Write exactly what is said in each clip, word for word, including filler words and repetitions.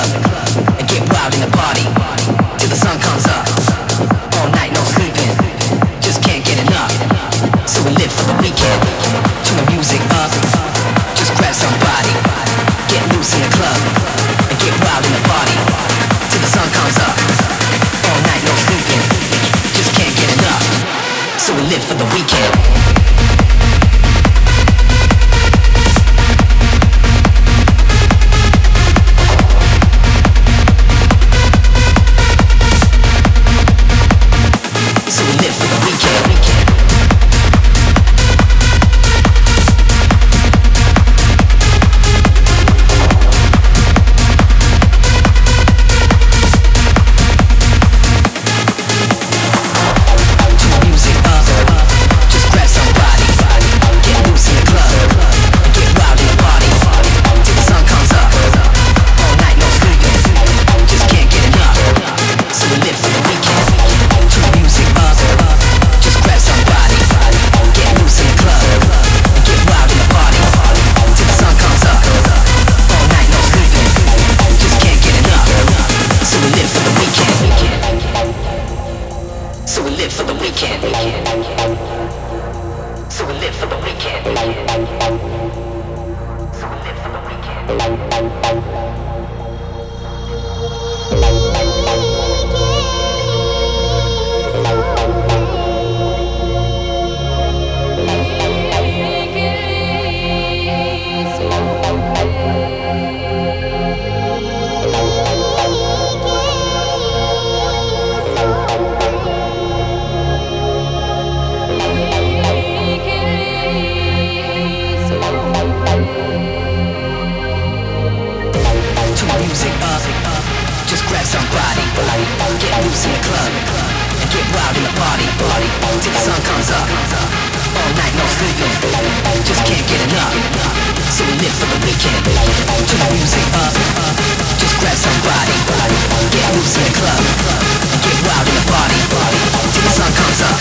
and get wild in the party till the sun comes up. All night, no sleeping, just can't get enough. So we live for the weekend, turn the music up, just grab somebody, get loose in the club, and get wild in the party till the sun comes up. All night, no sleeping, just can't get enough. So we live for the weekend.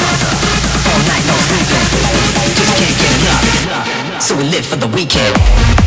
So we live for the weekend.